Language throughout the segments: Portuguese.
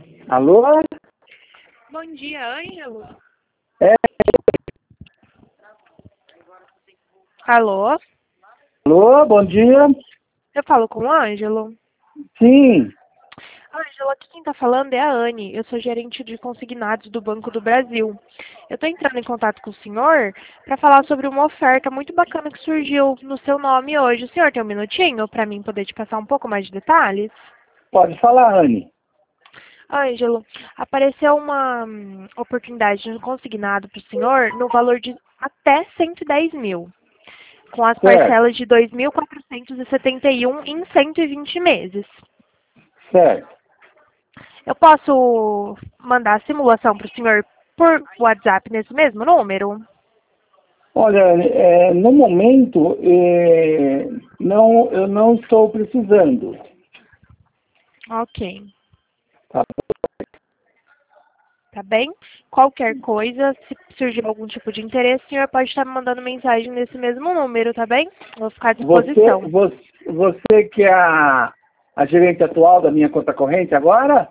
Alô? Bom dia, Ângelo. É, Alô? alô, bom dia. Eu falo com o Ângelo? Sim, Ângelo, aqui quem está falando é a Anne. Eu sou gerente de consignados do Banco do Brasil. Eu estou entrando em contato com o senhor para falar sobre uma oferta muito bacana que surgiu no seu nome hoje. O senhor tem um minutinho para mim poder te passar um pouco mais de detalhes? pode falar, Anne. Ângelo, apareceu uma oportunidade de um consignado para o senhor no valor de até 110 mil, com as Certo, parcelas de 2.471 em 120 meses. certo. Eu posso mandar a simulação para o senhor por WhatsApp nesse mesmo número? Olha, no momento, não, eu não estou precisando. Ok. Tá? Tá bem? Qualquer coisa, se surgir algum tipo de interesse, o senhor pode estar me mandando mensagem nesse mesmo número, tá bem? Vou ficar à Você, disposição. você, você que é a gerente atual da minha conta corrente agora?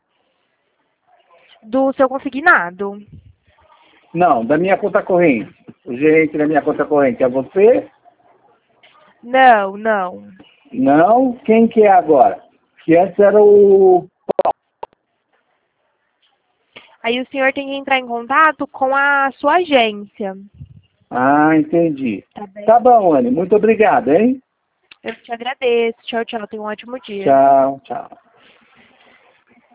Do seu consignado. Não, da minha conta corrente. O gerente da minha conta corrente é você? Não, não. Não. Quem que é agora? Que antes era o... Aí o senhor tem que entrar em contato com a sua agência, Ah, entendi. tá bem? Tá bom, Anne. Muito obrigado, hein? Eu te agradeço. Tchau, tchau. Tenha um ótimo dia. Tchau, tchau.